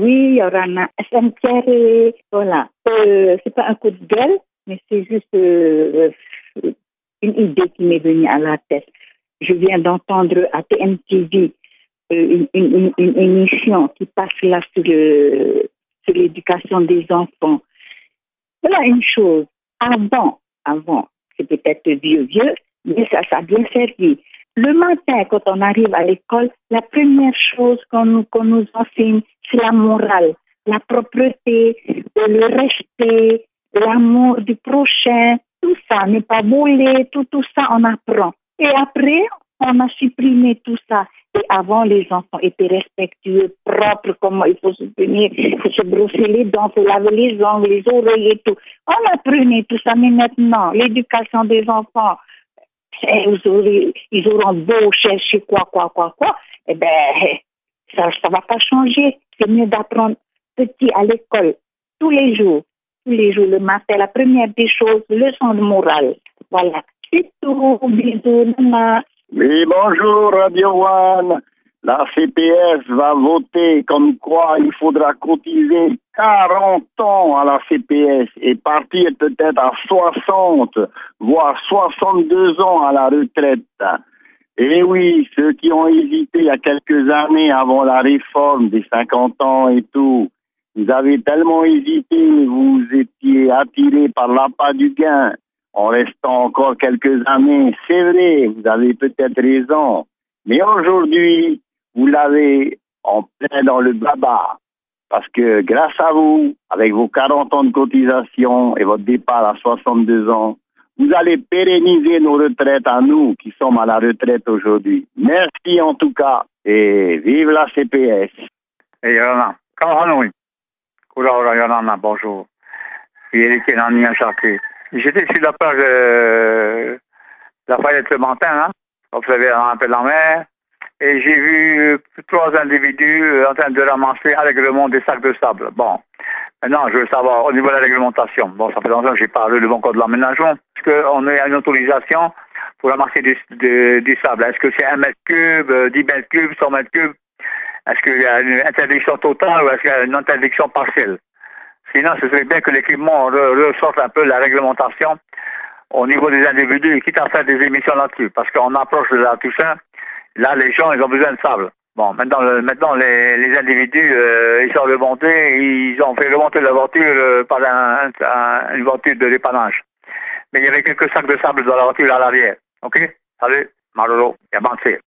Oui, il y aura un SMTR, voilà. C'est pas un coup de gueule, mais c'est juste une idée qui m'est venue à la tête. Je viens d'entendre à TNTV une émission qui passe là sur l'éducation des enfants. Voilà une chose. Avant, c'est peut-être vieux, mais ça a bien servi. Le matin, quand on arrive à l'école, la première chose qu'on nous enseigne, c'est la morale, la propreté, le respect, l'amour du prochain, tout ça, ne pas voler, tout ça, on apprend. Et après, on a supprimé tout ça. Et avant, les enfants étaient respectueux, propres, comment il faut se tenir, il faut se brosser les dents, il faut laver les ongles, les oreilles et tout. On apprenait tout ça, mais maintenant, l'éducation des enfants, ils auront beau chercher quoi, eh ben, ça va pas changer. C'est mieux d'apprendre petit à l'école, tous les jours, le matin, la première des choses, leçon de morale. Voilà. C'est tout, bisous, maman. Oui, bonjour Radio One. La CPS va voter comme quoi il faudra cotiser 40 ans à la CPS et partir peut-être à 60, voire 62 ans à la retraite. Et oui, ceux qui ont hésité il y a quelques années avant la réforme des 50 ans et tout, vous avez tellement hésité, vous étiez attirés par l'appât du gain. En restant encore quelques années, c'est vrai, vous avez peut-être raison. Mais aujourd'hui, vous l'avez en plein dans le baba. Parce que grâce à vous, avec vos 40 ans de cotisation et votre départ à 62 ans, vous allez pérenniser nos retraites à nous qui sommes à la retraite aujourd'hui. Merci en tout cas et vive la CPS. Et Yorana, Yorana, bonjour. Eric Nani Chartier. J'étais sur la plage de la Fayette-le-Montagne, hein. Vous savez, un peu la mer. Et j'ai vu 3 individus en train de ramasser allègrement des sacs de sable. Bon. Maintenant, je veux savoir, au niveau de la réglementation, bon, ça fait longtemps que j'ai parlé du bon code de l'aménagement, est-ce qu'on a une autorisation pour ramasser du sable? Est-ce que c'est 1 mètre cube, 10 mètres cubes, 100 mètres cubes? Est-ce qu'il y a une interdiction totale ou est-ce qu'il y a une interdiction partielle? Sinon, ce serait bien que l'équipement ressorte un peu la réglementation au niveau des individus, quitte à faire des émissions là-dessus, parce qu'on approche de la Toussaint, là, les gens, ils ont besoin de sable. Bon, maintenant les individus, ils sont remontés, ils ont fait remonter la voiture par une voiture de dépannage. Mais il y avait quelques sacs de sable dans la voiture à l'arrière. OK? Salut, Marolo, et avancez.